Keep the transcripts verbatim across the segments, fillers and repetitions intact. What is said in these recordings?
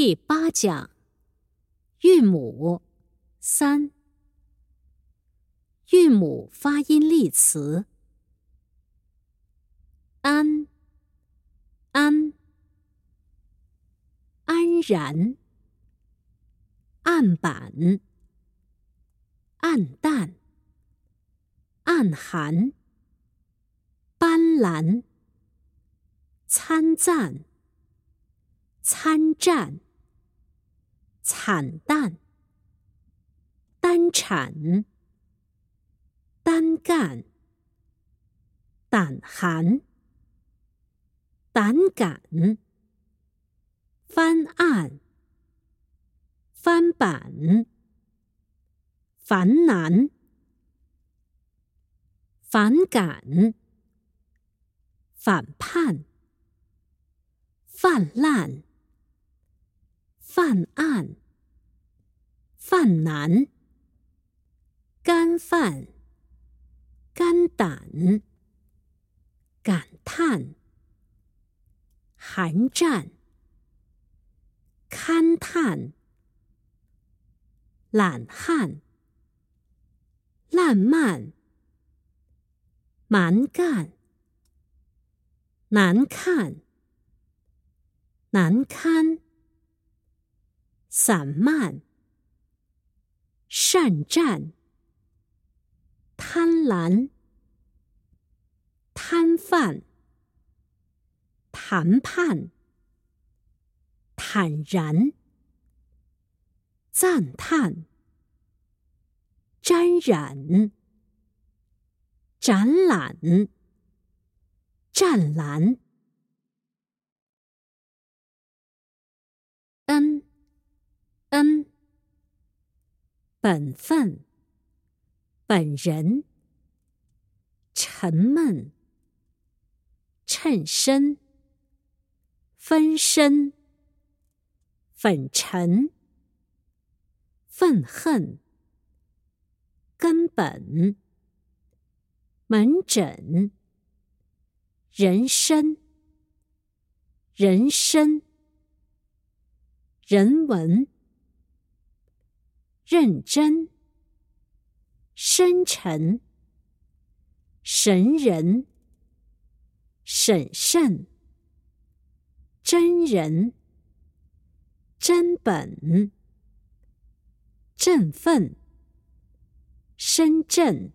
第八讲韵母三。韵母发音例词：安、安、安然、案板、暗淡、暗含、斑斓、参赞、参战、惨淡、单产、单干、胆寒、胆敢、翻案、翻版、烦难、反感、反叛、泛滥、犯案、犯难、干饭、肝胆、感叹、寒战、勘探、懒汉、烂漫、蛮干、难看、难堪、散漫、善战、贪婪、摊贩、谈判、坦然、赞叹、沾染、展览、湛蓝。恩、恩，本分、本人、沉闷、衬身、分身、粉尘、愤恨、根本、门诊、人参、人参、人文、认真、深沉、神人、审慎、真人、真本、振奋、深圳。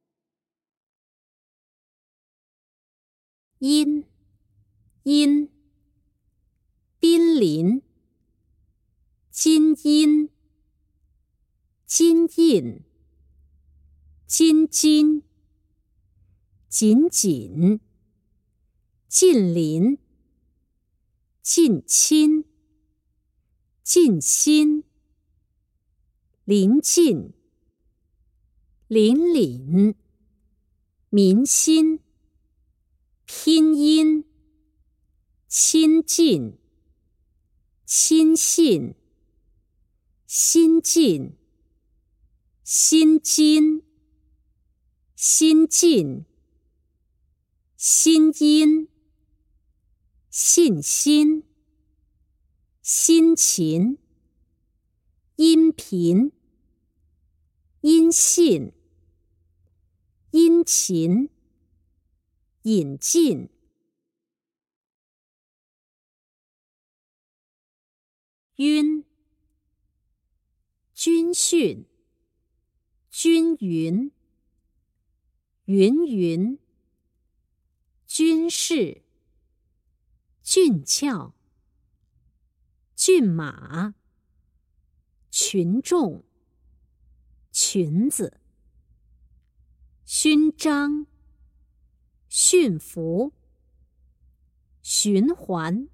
因、因、濒临、金因、金印、金金、紧紧、近邻、近亲、近心、临近、邻里、民心、拼音、亲近、亲信、心近、心经、心进、心因、信心、辛勤、音频、音信、殷勤、引进。晕、军训、均匀、云云、军事、俊俏、骏马、群众、裙子、勋章、驯服、循环、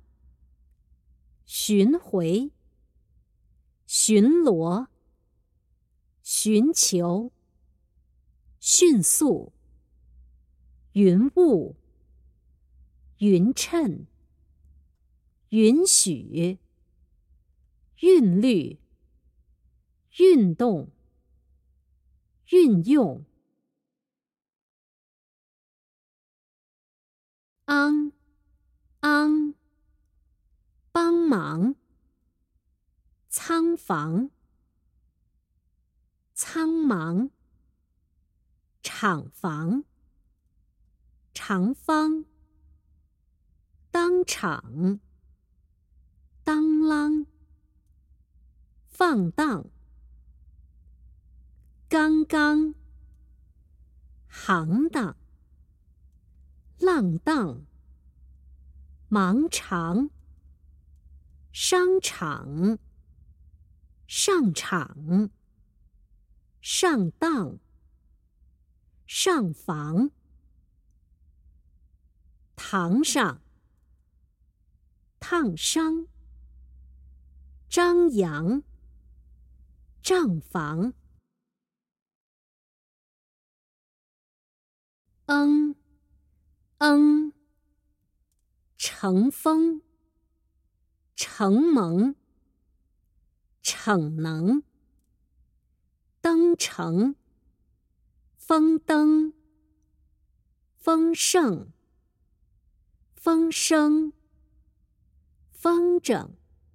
巡回、巡逻、寻求、迅速、云雾、匀称、允许、韵律、运动、运用。昂、昂，帮忙、 仓房，苍茫，厂房，长方，当场，当啷，放荡，刚刚，行当，浪荡，忙长，商场，上场，上当，上房，堂上，烫伤，张扬，账房，嗯嗯，乘风，承蒙，逞能，登程，风灯，丰盛，风声，风筝，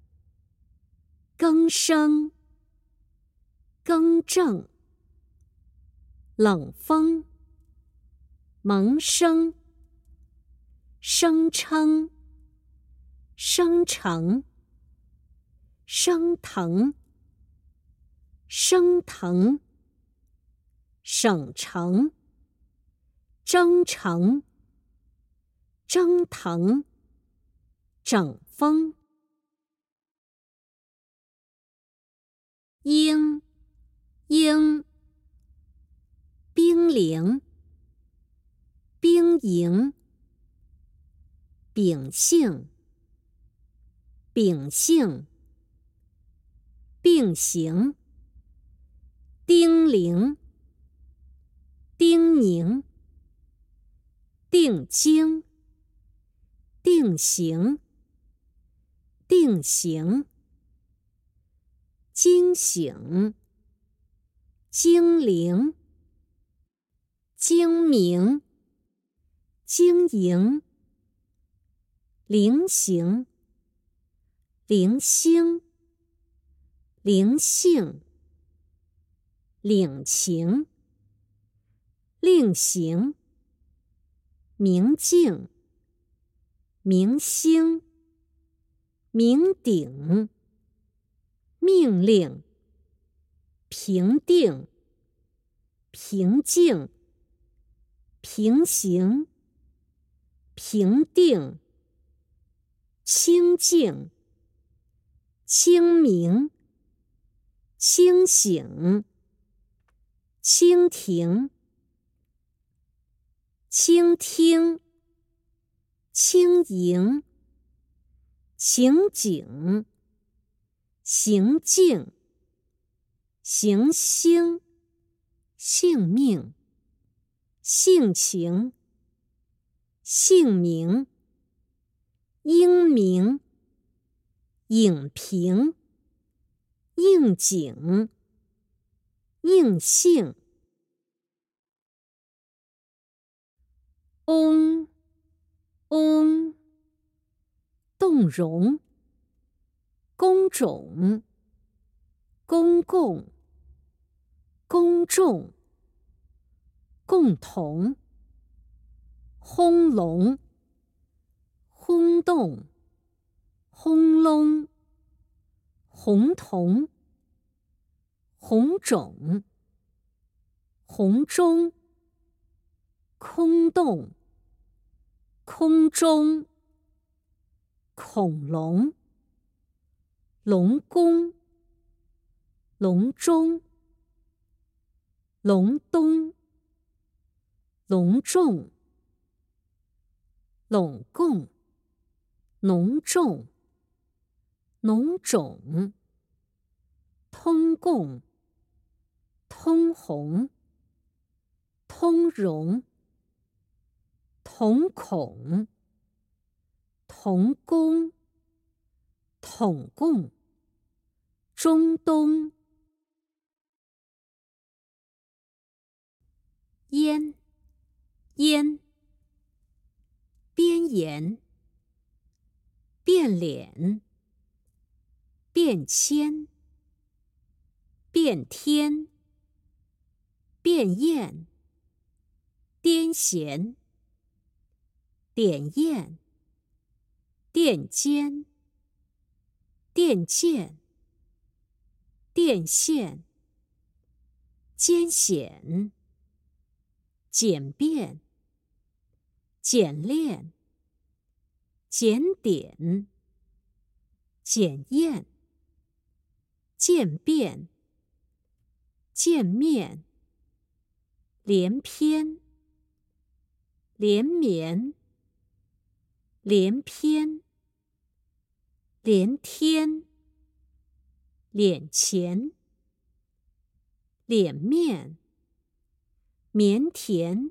更生，更正，冷风，萌生，声称，生成，升腾，升腾，省城，征程，蒸腾，整风，应应，兵临，兵营，秉性，秉性，并行，叮咛，叮咛，定睛，定型，定型，惊醒，精灵，精明，经营，菱形，零星，灵性，领情，令行，明镜，明星，明顶，命令，评定，平静，平行，平定，清静，清明，清醒，蜻蜓，倾听，轻盈，情景，行径，行星，性命，性情，姓名，英明，影评，应景，应性，嗡嗡，动容，工种，公共，公众，共同，轰隆，轰动，轰隆，红铜，红种，红中，空洞，空中，恐龙，龙宫，隆中，隆冬，隆重，拢共，浓重，浓种，通共，通红，通融，瞳孔，同工，统共，中东，烟烟，边沿，变脸，变迁， 变天，变艳，癫痫，点焰，垫肩，电剑，电线，艰险，简便，简练，检点，检验，渐变，见面，连篇，连绵，连篇，连天，脸前，脸面，腼腆，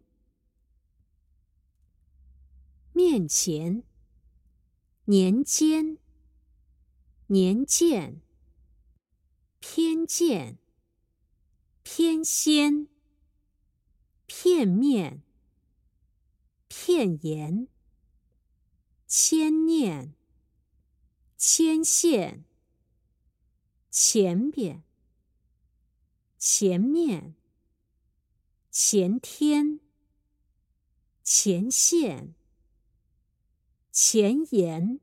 面前，年间，年见，偏见，偏先，片面，片言，牵念，牵线，前边，前面，前天，前线，前沿，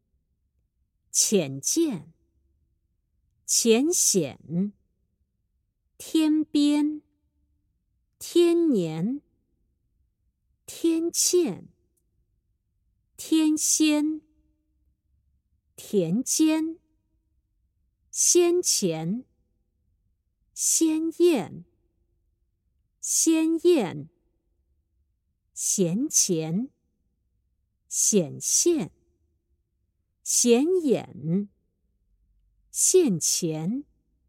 浅见，浅显，天边，天年，天堑，天仙，田间，先前，先验，先验，闲钱，显现，显眼，现前，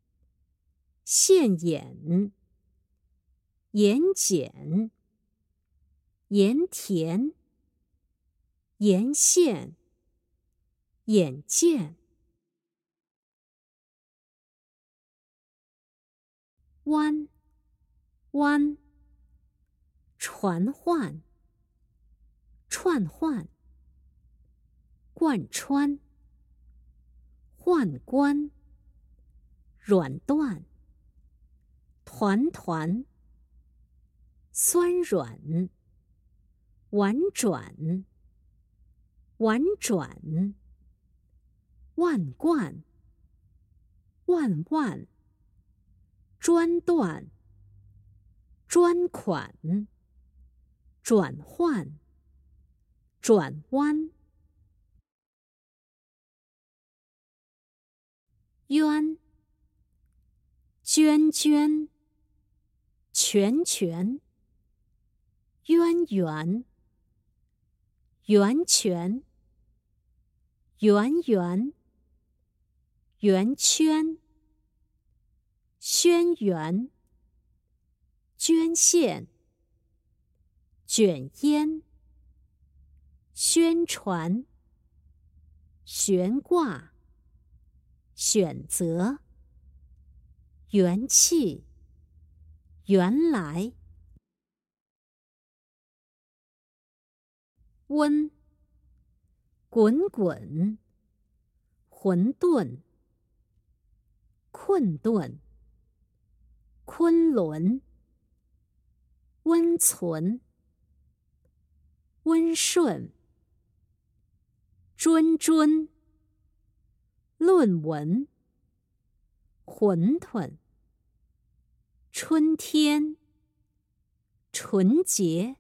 现眼，眼睑，盐田，沿线，眼见，弯，弯，传唤，串换，贯穿，宦官，软断，团团，酸软，婉转，婉转，万贯，万万，专断，专款，转换，转弯，渊，涓涓，泉泉，渊源，源泉，圆圆，圆圈，轩辕，捐献，卷烟，宣传，悬挂，选择，元气，原来，温，滚滚，混沌，困顿，昆仑，温存，温顺，谆谆，论文，馄饨，春天，纯洁，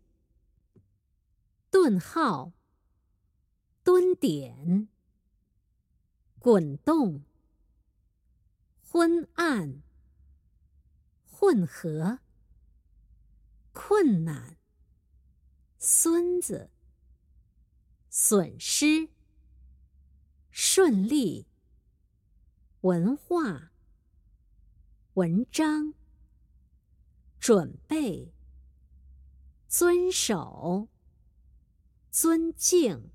顿号，蹲点，滚动，昏暗，混合，困难，孙子，损失，顺利，文化，文章，准备，遵守，尊敬，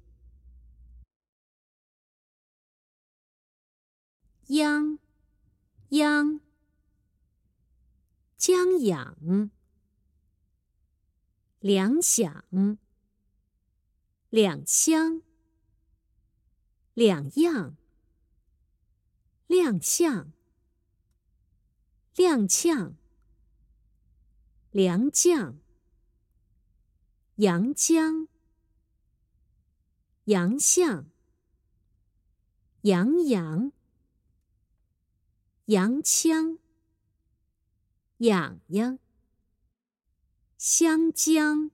央，央，将养，粮饷，两相，两样，亮相， 踉跄，良将，阳江，洋相，洋洋，洋枪，痒痒，湘江，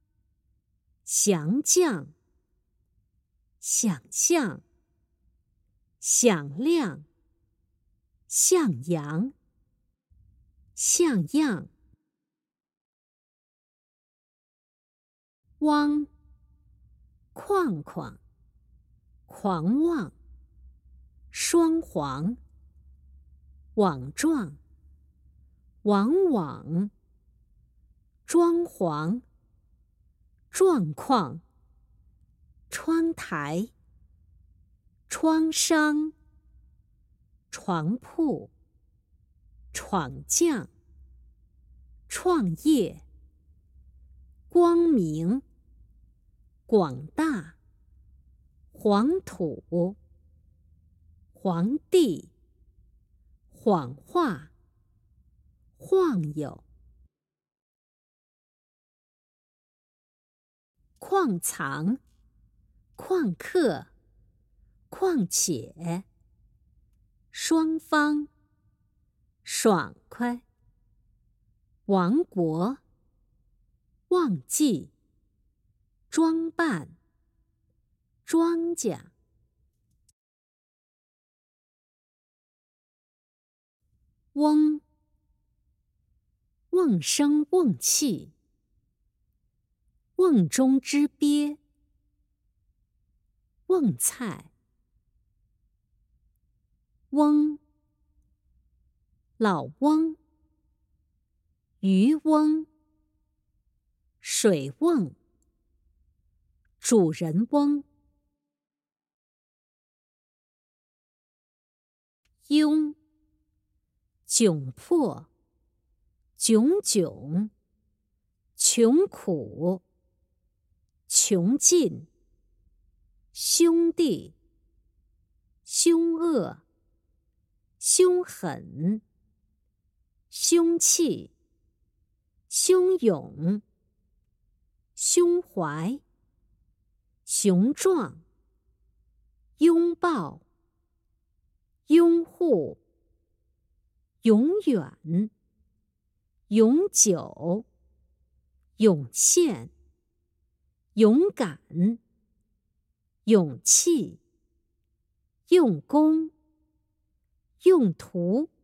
降将，想象，响亮，向阳，像样，汪，框框，狂妄，双簧，网状，往往，装潢，状况，窗台，创伤，床铺，闯将，创业，光明，广大，黄土，皇帝，谎话，晃悠，矿藏，旷课，况且，双方，爽快，亡国，忘记，装扮，庄稼，瓮，瓮声瓮气，瓮中之鳖，瓮菜，翁，老翁，渔翁，水瓮，主人翁，庸，窘迫，炯炯，穷苦，穷尽，兄弟，凶恶，凶狠，凶器，汹涌，胸怀，雄壮，拥抱，拥护，永远，永久，涌现，勇敢，勇气，用功，用途，